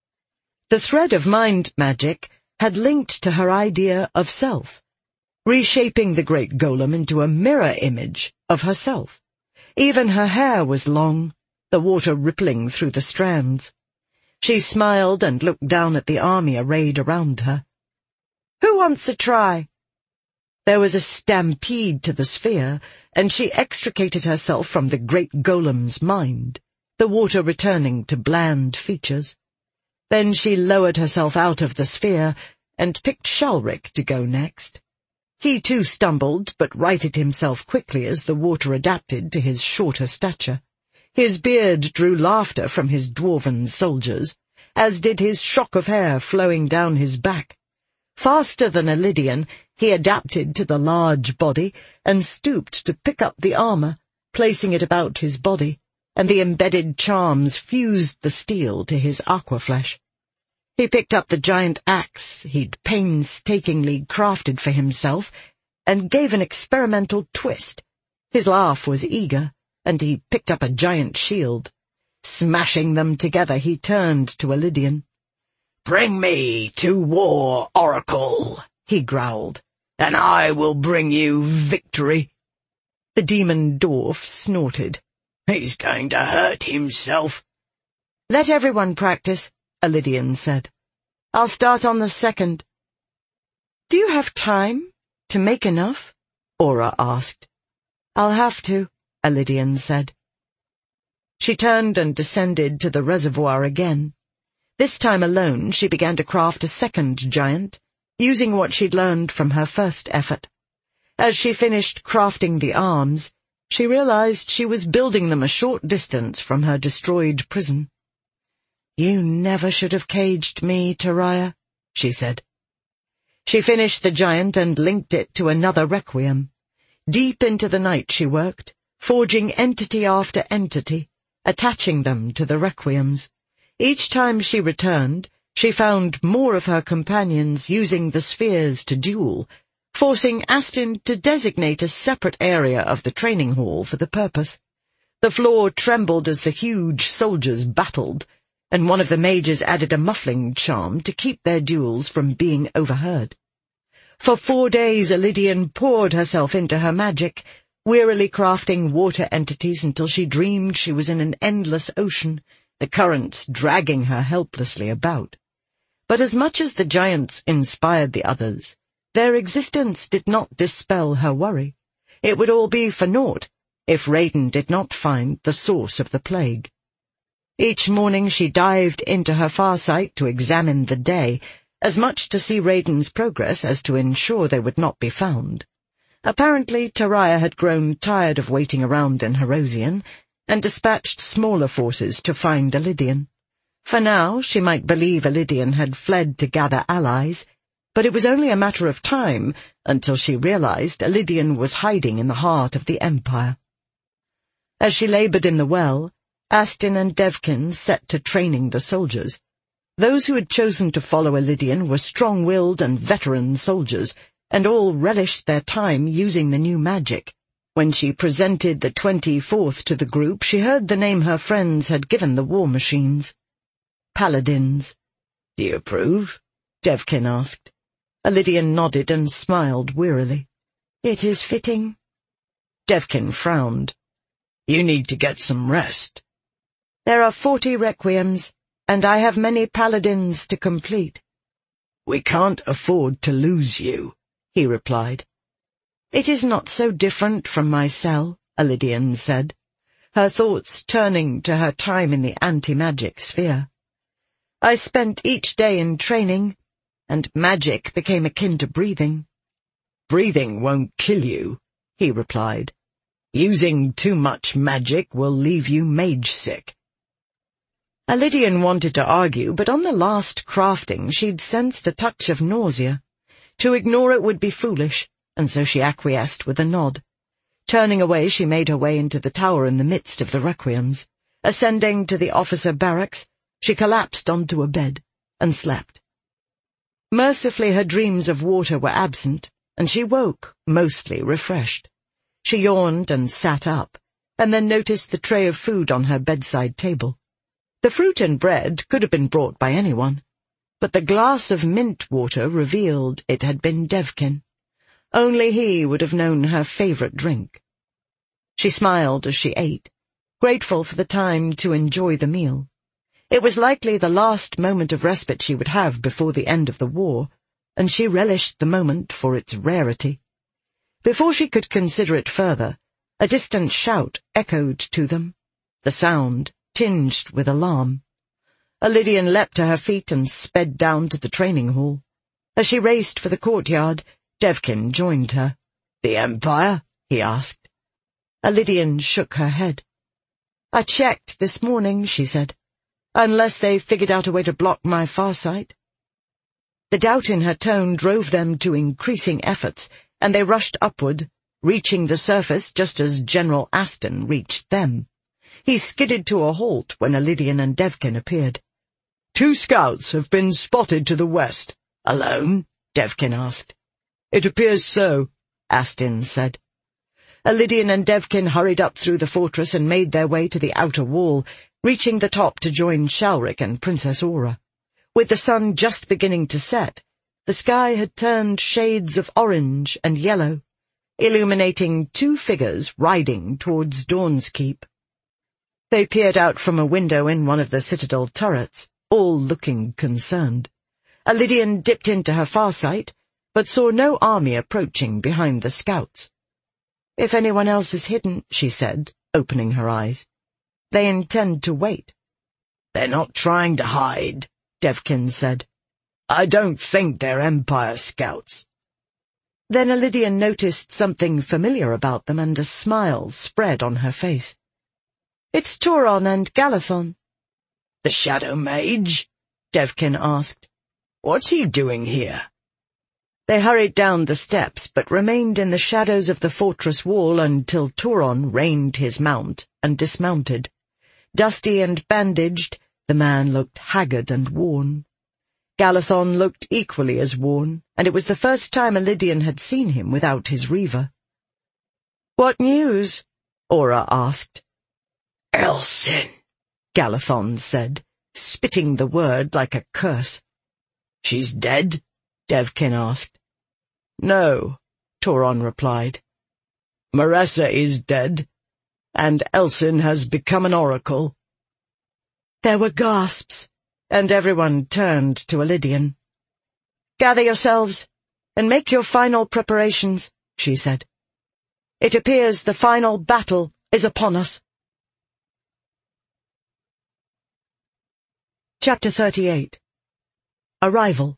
The thread of mind magic had linked to her idea of self, reshaping the great golem into a mirror image of herself. Even her hair was long, the water rippling through the strands. She smiled and looked down at the army arrayed around her. "Who wants a try?" There was a stampede to the sphere, and she extricated herself from the great golem's mind, the water returning to bland features. Then she lowered herself out of the sphere and picked Shalric to go next. He too stumbled, but righted himself quickly as the water adapted to his shorter stature. His beard drew laughter from his dwarven soldiers, as did his shock of hair flowing down his back. Faster than a Lydian, he adapted to the large body and stooped to pick up the armor, placing it about his body, and the embedded charms fused the steel to his aquaflesh. He picked up the giant axe he'd painstakingly crafted for himself and gave an experimental twist. His laugh was eager, and he picked up a giant shield. Smashing them together, he turned to a Lydian. "Bring me to war, Oracle," he growled, "and I will bring you victory." The demon dwarf snorted. "He's going to hurt himself." "Let everyone practice," a Lydian said. "I'll start on the second." "Do you have time to make enough?" Aura asked. "I'll have to," a Lydian said. She turned and descended to the reservoir again. This time alone, she began to craft a second giant, using what she'd learned from her first effort. As she finished crafting the arms, she realized she was building them a short distance from her destroyed prison. "You never should have caged me, Tariah," she said. She finished the giant and linked it to another requiem. Deep into the night she worked, forging entity after entity, attaching them to the requiems. Each time she returned, she found more of her companions using the spheres to duel, forcing Astin to designate a separate area of the training hall for the purpose. The floor trembled as the huge soldiers battled, and one of the mages added a muffling charm to keep their duels from being overheard. For four days Lydian poured herself into her magic, wearily crafting water entities until she dreamed she was in an endless ocean, the currents dragging her helplessly about. But as much as the giants inspired the others, their existence did not dispel her worry. It would all be for naught if Raiden did not find the source of the plague. Each morning she dived into her farsight to examine the day, as much to see Raiden's progress as to ensure they would not be found. Apparently Tariah had grown tired of waiting around in Herosian, and dispatched smaller forces to find Lydian. For now, she might believe Lydian had fled to gather allies, but it was only a matter of time until she realized Lydian was hiding in the heart of the Empire. As she labored in the well, Astin and Devkin set to training the soldiers. Those who had chosen to follow Lydian were strong-willed and veteran soldiers, and all relished their time using the new magic. When she presented the twenty-fourth to the group, she heard the name her friends had given the war machines. Paladins. "Do you approve?" Devkin asked. Lydian nodded and smiled wearily. "It is fitting." Devkin frowned. "You need to get some rest." "There are forty requiems, and I have many paladins to complete." "We can't afford to lose you," he replied. "It is not so different from my cell," Lydian said. her thoughts turning to her time in the anti-magic sphere. "I spent each day in training, and magic became akin to breathing." "Breathing won't kill you," he replied. "Using too much magic will leave you mage-sick." Elidian wanted to argue, but on the last crafting she'd sensed a touch of nausea. To ignore it would be foolish, and so she acquiesced with a nod. Turning away, she made her way into the tower in the midst of the requiems. Ascending to the officer barracks, she collapsed onto a bed and slept. Mercifully, her dreams of water were absent, and she woke, mostly refreshed. She yawned and sat up, and then noticed the tray of food on her bedside table. The fruit and bread could have been brought by anyone, but the glass of mint water revealed it had been Devkin. Only he would have known her favorite drink. She smiled as she ate, grateful for the time to enjoy the meal. It was likely the last moment of respite she would have before the end of the war, and she relished the moment for its rarity. Before she could consider it further, a distant shout echoed to them, the sound tinged with alarm. Elidian leapt to her feet and sped down to the training hall. As she raced for the courtyard, Devkin joined her. "The Empire?" he asked. Elidian shook her head. "I checked this morning," she said. "Unless they figured out a way to block my farsight." The doubt in her tone drove them to increasing efforts, and they rushed upward, reaching the surface just as General Aston reached them. He skidded to a halt when Elidian and Devkin appeared. "Two scouts have been spotted to the west." "Alone?" Devkin asked. "It appears so," Aston said. Elidian and Devkin hurried up through the fortress and made their way to the outer wall, reaching the top to join Shalric and Princess Aura. With the sun just beginning to set, the sky had turned shades of orange and yellow, illuminating two figures riding towards Dawn's Keep. They peered out from a window in one of the citadel turrets, all looking concerned. Elidian dipped into her farsight, but saw no army approaching behind the scouts. "If anyone else is hidden," she said, opening her eyes. "They intend to wait." "They're not trying to hide," Devkin said. "I don't think they're Empire scouts." Then Elidian noticed something familiar about them, and a smile spread on her face. "It's Turon and Galathon." "The Shadow Mage?" Devkin asked. "What's he doing here?" They hurried down the steps, but remained in the shadows of the fortress wall until Turon reined his mount and dismounted. Dusty and bandaged, the man looked haggard and worn. Galathon looked equally as worn, and it was the first time Elidian had seen him without his reaver. "What news?" Aura asked. "Elsin," Galathon said, spitting the word like a curse. "She's dead?" Devkin asked. "No," Turon replied. "Maressa is dead, and Elsin has become an oracle." There were gasps, and everyone turned to Elidian. "Gather yourselves, and make your final preparations," she said. "It appears the final battle is upon us." Chapter thirty-eight. Arrival.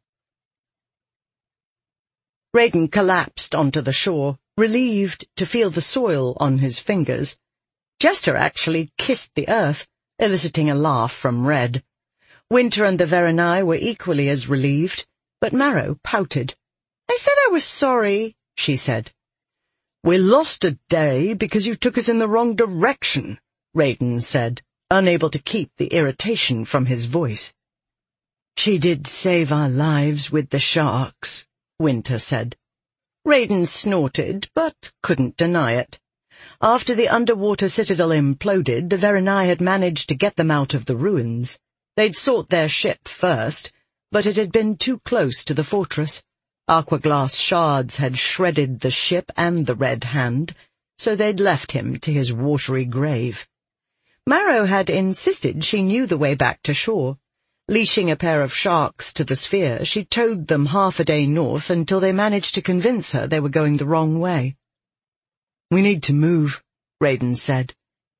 Raiden collapsed onto the shore, relieved to feel the soil on his fingers. Jester actually kissed the earth, eliciting a laugh from Red. Winter and the Verenai were equally as relieved, but Marrow pouted. "I said I was sorry," she said. "We lost a day because you took us in the wrong direction," Raiden said, unable to keep the irritation from his voice. "She did save our lives with the sharks," Winter said. Raiden snorted, but couldn't deny it. After the underwater citadel imploded, the Verenai had managed to get them out of the ruins. They'd sought their ship first, but it had been too close to the fortress. Aquaglass shards had shredded the ship and the Red Hand, so they'd left him to his watery grave. Marrow had insisted she knew the way back to shore. Leashing a pair of sharks to the sphere, she towed them half a day north until they managed to convince her they were going the wrong way. "We need to move," Raiden said.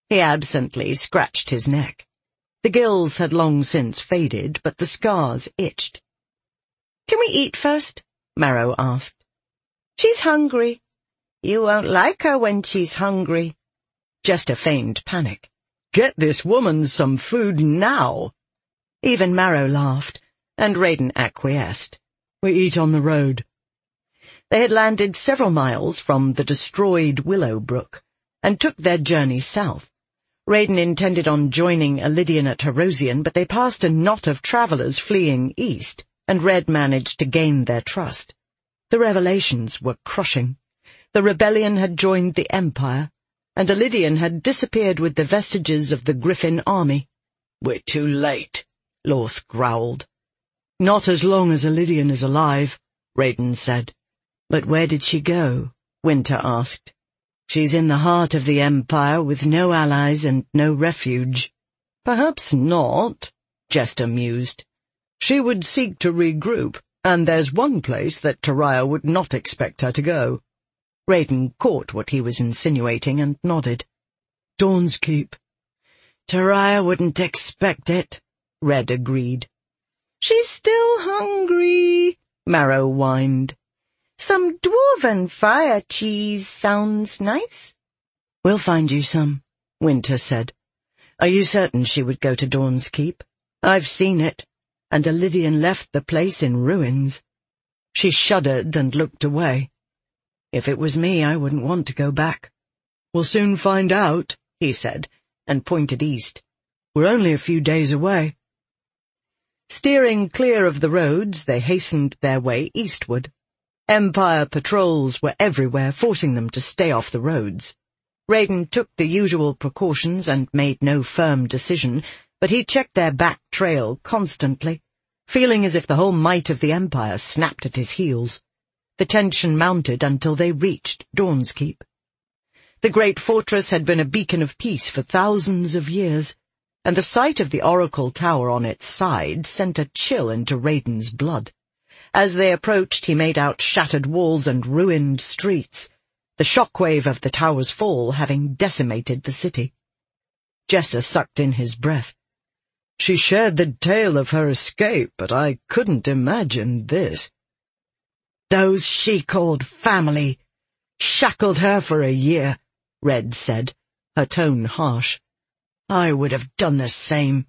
He absently scratched his neck. The gills had long since faded, but the scars itched. "Can we eat first?" Marrow asked. "She's hungry." "You won't like her when she's hungry." Jester feigned panic. "Get this woman some food now." Even Marrow laughed, and Raiden acquiesced. "We eat on the road." They had landed several miles from the destroyed Willow Brook, and took their journey south. Raiden intended on joining Elidian at Herosian, but they passed a knot of travelers fleeing east, and Red managed to gain their trust. The revelations were crushing. The rebellion had joined the Empire, and Elidian had disappeared with the vestiges of the Griffin army. "We're too late," Lorth growled. "Not as long as Elidian is alive," Raiden said. "But where did she go?" Winter asked. "She's in the heart of the Empire with no allies and no refuge." "Perhaps not," Jester mused. "She would seek to regroup, and there's one place that Tariah would not expect her to go." Raiden caught what he was insinuating and nodded. "Dawn's Keep." "Tariah wouldn't expect it," Red agreed. "She's still hungry," Marrow whined. "Some dwarven fire cheese sounds nice." "We'll find you some," Winter said. "Are you certain she would go to Dawn's Keep? I've seen it, and Elidian left the place in ruins." She shuddered and looked away. "If it was me, I wouldn't want to go back." "We'll soon find out," he said, and pointed east. "We're only a few days away." Steering clear of the roads, they hastened their way eastward. Empire patrols were everywhere, forcing them to stay off the roads. Raiden took the usual precautions and made no firm decision, but he checked their back trail constantly, feeling as if the whole might of the Empire snapped at his heels. The tension mounted until they reached Dawn's Keep. The great fortress had been a beacon of peace for thousands of years, and the sight of the Oracle Tower on its side sent a chill into Raiden's blood. As they approached, he made out shattered walls and ruined streets, the shockwave of the tower's fall having decimated the city. Jester sucked in his breath. "She shared the tale of her escape, but I couldn't imagine this." "Those she-called family shackled her for a year," Red said, her tone harsh. "I would have done the same."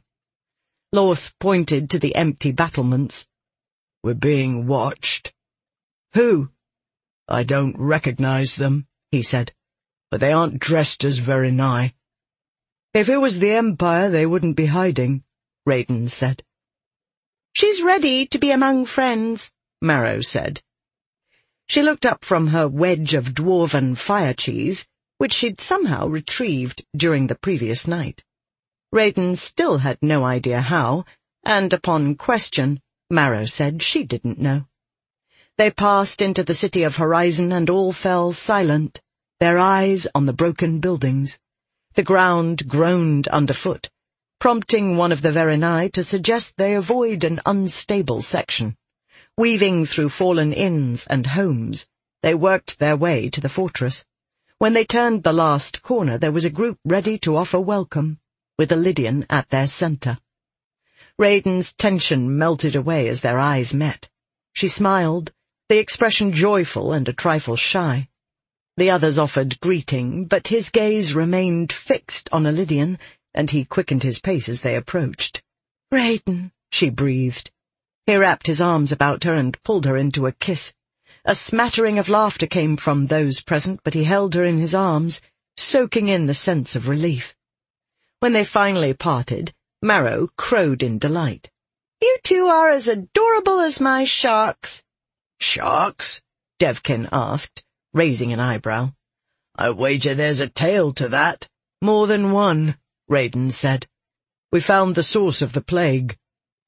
Lorth pointed to the empty battlements. "We're being watched." "Who?" "I don't recognize them," he said, "but they aren't dressed as Verenai." "If it was the Empire, they wouldn't be hiding," Raiden said. "She's ready to be among friends," Marrow said. She looked up from her wedge of dwarven fire cheese, which she'd somehow retrieved during the previous night. Raiden still had no idea how, and upon question, Marrow said she didn't know. They passed into the city of Horizon and all fell silent, their eyes on the broken buildings. The ground groaned underfoot, prompting one of the Verenai to suggest they avoid an unstable section. Weaving through fallen inns and homes, they worked their way to the fortress. When they turned the last corner, there was a group ready to offer welcome, with Elidian at their center. Raiden's tension melted away as their eyes met. She smiled, the expression joyful and a trifle shy. The others offered greeting, but his gaze remained fixed on Elidian, and he quickened his pace as they approached. "Raiden," she breathed. He wrapped his arms about her and pulled her into a kiss. A smattering of laughter came from those present, but he held her in his arms, soaking in the sense of relief. When they finally parted, Marrow crowed in delight. "You two are as adorable as my sharks." "Sharks?" Devkin asked, raising an eyebrow. "I wager there's a tale to that." "More than one," Raiden said. "We found the source of the plague."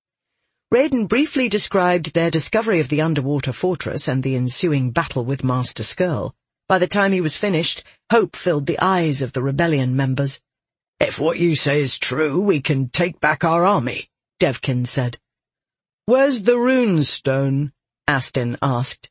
Raiden briefly described their discovery of the underwater fortress and the ensuing battle with Master Skrull. By the time he was finished, hope filled the eyes of the rebellion members. "If what you say is true, we can take back our army," Devkin said. "Where's the rune stone?" Astin asked.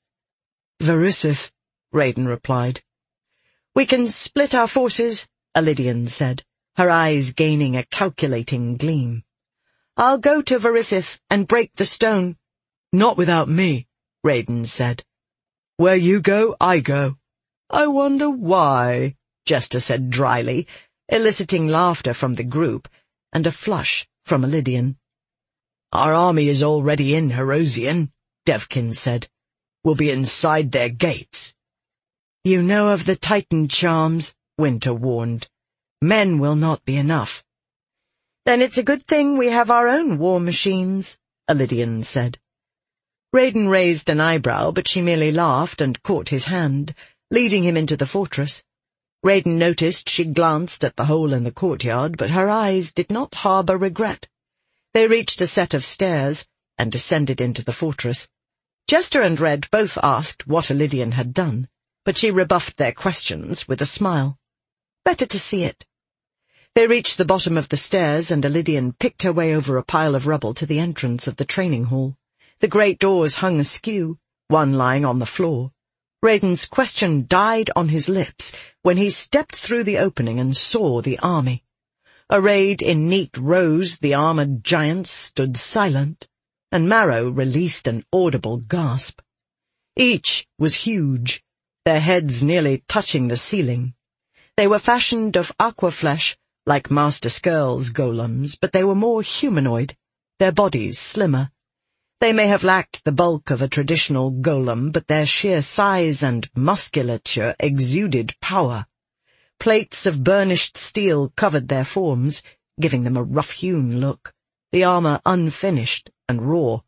"Verisith," Raiden replied. "We can split our forces," Elidian said. her eyes gaining a calculating gleam. "I'll go to Varissith and break the stone." "Not without me," Raiden said. "Where you go, I go." "I wonder why," Jester said dryly, eliciting laughter from the group and a flush from Elidian. "Our army is already in Herosian," Devkin said. "We'll be inside their gates." "You know of the Titan charms," Winter warned. "Men will not be enough." "Then it's a good thing we have our own war machines," Elidian said. Raiden raised an eyebrow, but she merely laughed and caught his hand, leading him into the fortress. Raiden noticed she glanced at the hole in the courtyard, but her eyes did not harbour regret. They reached a set of stairs and descended into the fortress. Jester and Red both asked what Elidian had done, but she rebuffed their questions with a smile. Better to see it. They reached the bottom of the stairs, and Elidian picked her way over a pile of rubble to the entrance of the training hall. The great doors hung askew, one lying on the floor. Raiden's question died on his lips when he stepped through the opening and saw the army. Arrayed in neat rows, the armored giants stood silent, and Marrow released an audible gasp. Each was huge, their heads nearly touching the ceiling. They were fashioned of aquaflesh, like Master Skrull's golems, but they were more humanoid, their bodies slimmer. They may have lacked the bulk of a traditional golem, but their sheer size and musculature exuded power. Plates of burnished steel covered their forms, giving them a rough-hewn look, the armor unfinished and raw.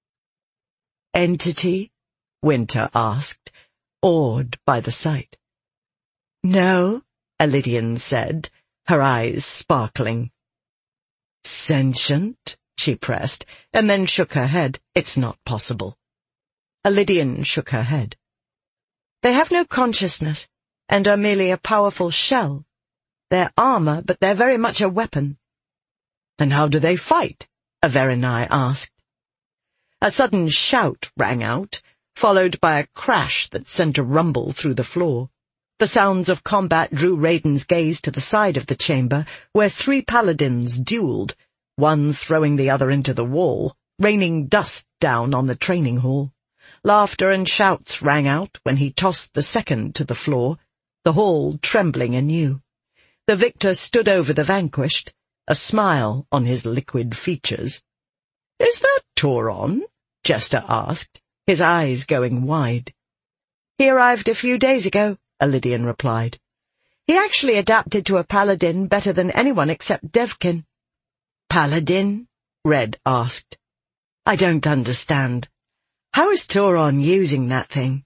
"Entity?" Winter asked, awed by the sight. "No," Elidian said, her eyes sparkling. "Sentient?" she pressed, and then shook her head. "It's not possible." Elidian shook her head. "They have no consciousness, and are merely a powerful shell. They're armor, but they're very much a weapon." "Then how do they fight?" Averenai asked. A sudden shout rang out, followed by a crash that sent a rumble through the floor. The sounds of combat drew Raiden's gaze to the side of the chamber, where three paladins duelled, one throwing the other into the wall, raining dust down on the training hall. Laughter and shouts rang out when he tossed the second to the floor, the hall trembling anew. The victor stood over the vanquished, a smile on his liquid features. "Is that Tauron?" Jester asked, his eyes going wide. "He arrived a few days ago," Elidian replied. "He actually adapted to a paladin better than anyone except Devkin." "Paladin?" Red asked. "I don't understand. How is Tauron using that thing?"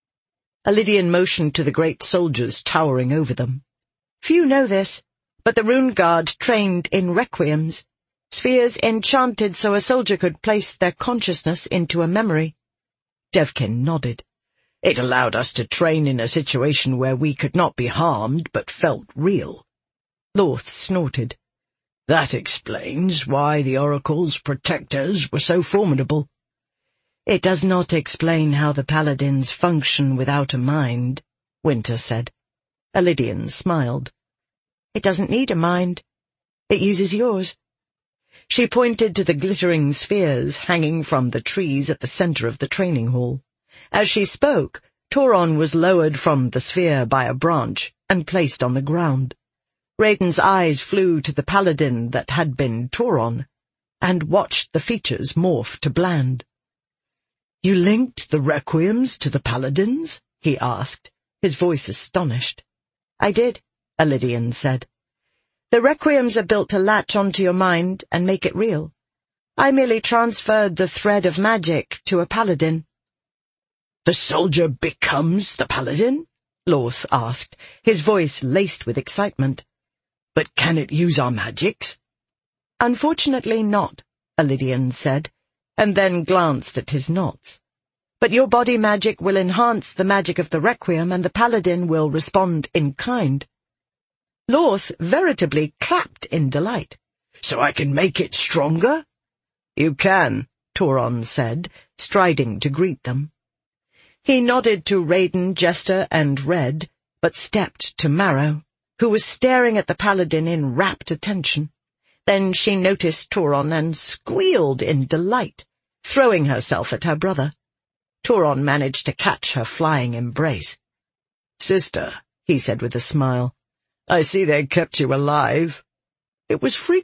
Elidian motioned to the great soldiers towering over them. "Few know this, but the Rune Guard trained in requiems, spheres enchanted so a soldier could place their consciousness into a memory." Devkin nodded. "It allowed us to train in a situation where we could not be harmed but felt real." Lorth snorted. "That explains why the Oracle's protectors were so formidable." "It does not explain how the paladins function without a mind," Winter said. Elidian smiled. "It doesn't need a mind. It uses yours." She pointed to the glittering spheres hanging from the trees at the center of the training hall. As she spoke, Tauron was lowered from the sphere by a branch and placed on the ground. Raiden's eyes flew to the paladin that had been Tauron, and watched the features morph to bland. "You linked the requiems to the paladins?" he asked, his voice astonished. "I did," Elidian said. "The requiems are built to latch onto your mind and make it real. I merely transferred the thread of magic to a paladin." "The soldier becomes the paladin?" Lorth asked, his voice laced with excitement. "But can it use our magics?" "Unfortunately not," Elidian said, and then glanced at his knots. "But your body magic will enhance the magic of the requiem, and the paladin will respond in kind." Lorth veritably clapped in delight. "So I can make it stronger?" "You can," Tauron said, striding to greet them. He nodded to Raiden, Jester, and Red, but stepped to Marrow. who was staring at the paladin in rapt attention. Then she noticed Turon and squealed in delight, throwing herself at her brother. Turon managed to catch her flying embrace. "Sister," he said with a smile, "I see they kept you alive. It was frequent